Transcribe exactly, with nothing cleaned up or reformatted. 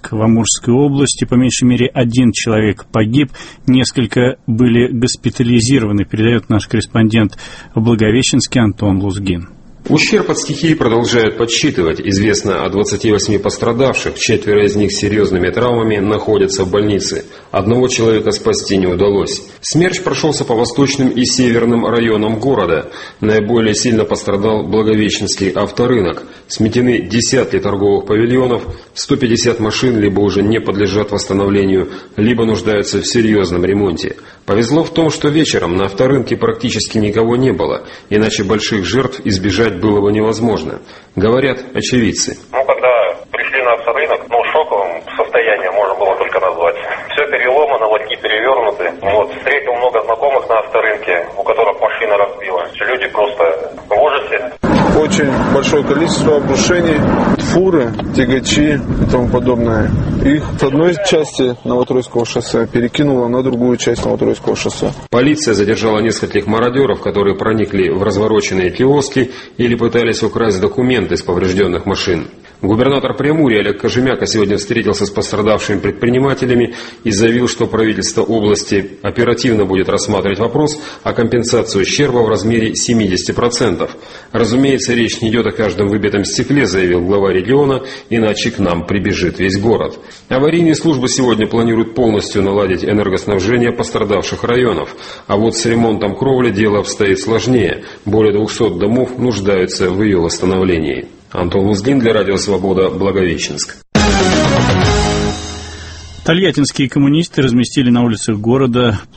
Благовещенск в Амурской области. По меньшей мере один человек погиб, несколько были госпитализированы, передает наш корреспондент в Благовещенске Антон Лузгин. Ущерб от стихии продолжают подсчитывать. Известно о двадцати восьми пострадавших. Четверо из них с серьезными травмами находятся в больнице. Одного человека спасти не удалось. Смерч прошелся по восточным и северным районам города. Наиболее сильно пострадал Благовещенский авторынок. Сметены десятки торговых павильонов, сто пятьдесят машин либо уже не подлежат восстановлению, либо нуждаются в серьезном ремонте. Повезло в том, что вечером на авторынке практически никого не было, иначе больших жертв избежать было бы невозможно, говорят очевидцы. Ну, когда пришли на авторынок, ну, шоковым состоянием можно было только назвать. Все переломано, лотки перевернуты. Вот, встретил много знакомых на авторынке, у которых машина разбилась. Люди просто в ужасе. Очень большое количество обрушений, фуры, тягачи и тому подобное. Их с одной части Новотроицкого шоссе перекинуло на другую часть Новотроицкого шоссе. Полиция задержала нескольких мародеров, которые проникли в развороченные киоски или пытались украсть документы с поврежденных машин. Губернатор Приморья Олег Кожемяка сегодня встретился с пострадавшими предпринимателями и заявил, что правительство области оперативно будет рассматривать вопрос о компенсации ущерба в размере семьдесят процентов. Разумеется, речь не идет о каждом выбитом стекле, заявил глава региона, иначе к нам прибежит весь город. Аварийные службы сегодня планируют полностью наладить энергоснабжение пострадавших районов. А вот с ремонтом кровли дело обстоит сложнее. Более двухсот домов нуждаются в ее восстановлении. Антон Лузгин для Радио Свобода, Благовещенск. Тольяттинские коммунисты разместили на улицах города